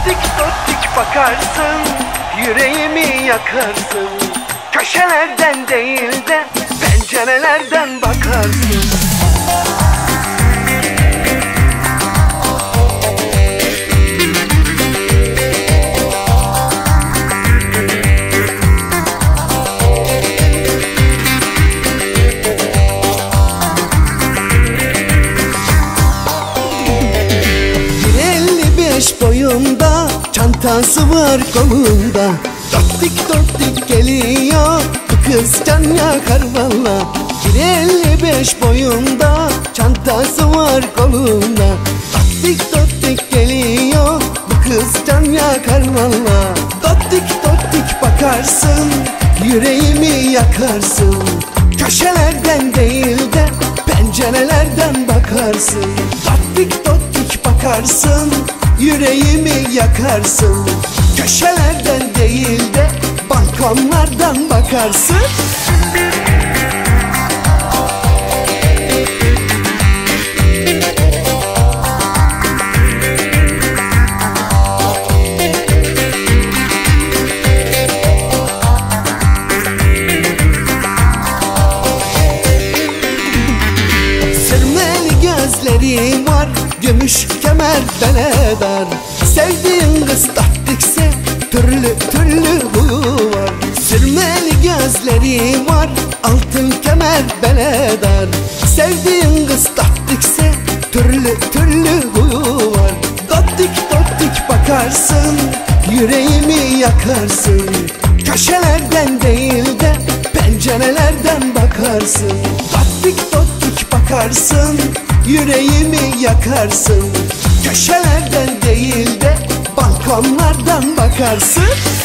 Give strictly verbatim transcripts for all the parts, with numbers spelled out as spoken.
Dottik dottik bakarsın, yüreğimi yakarsın. Köşelerden değil de pencerelerden bakarsın. Boyunda, çantası var kolunda. Dottik dottik geliyor, bu kız can yakar valla. Bir elli beş boyunda, çantası var kolunda. Dottik dottik geliyor, bu kız can yakar valla. Dottik dottik bakarsın, yüreğimi yakarsın. Köşelerden değil de pencerelerden bakarsın. Dottik dottik bakarsın, yüreğimi yakarsın. Köşelerden değil de balkonlardan bakarsın. Sırmeli gözlerim var, gümüş kemer beledar. Sevdiğin kız tatlıkse türlü türlü huyu var. Sürmeli gözleri var, altın kemer beledar. Sevdiğin kız tatlıkse türlü türlü huyu var. Dottik dottik bakarsın, yüreğimi yakarsın. Köşelerden değil de pencerelerden bakarsın. Dottik dottik bakarsın, yüreğimi yakarsın. Köşelerden değil de balkonlardan bakarsın.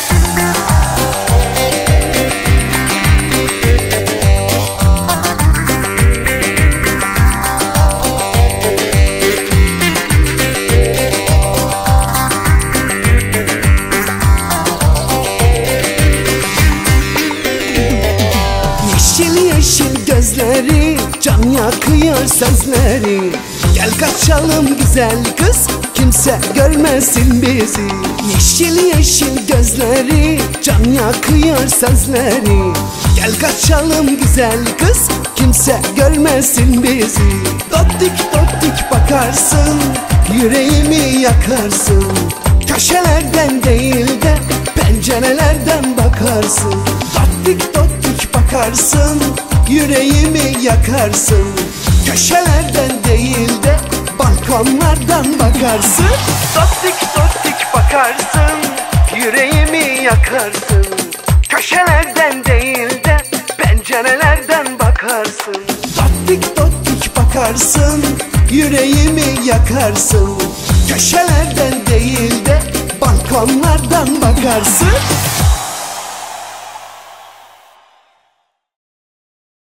Yeşil yeşil gözleri, can yakıyor sözleri. Gel kaçalım güzel kız, kimse görmesin bizi. Yeşil yeşil gözleri, can yakıyor sözleri. Gel kaçalım güzel kız, kimse görmesin bizi. Dottik dottik bakarsın, yüreğimi yakarsın. Köşelerden değil de pencerelerden bakarsın. Dottik dottik bakarsın, yüreğimi yakarsın. Köşelerden değil de balkonlardan bakarsın. Dottik dottik bakarsın, yüreğimi yakarsın. Köşelerden değil de pencerelerden bakarsın. Dottik dottik bakarsın, yüreğimi yakarsın. Köşelerden değil de balkonlardan bakarsın.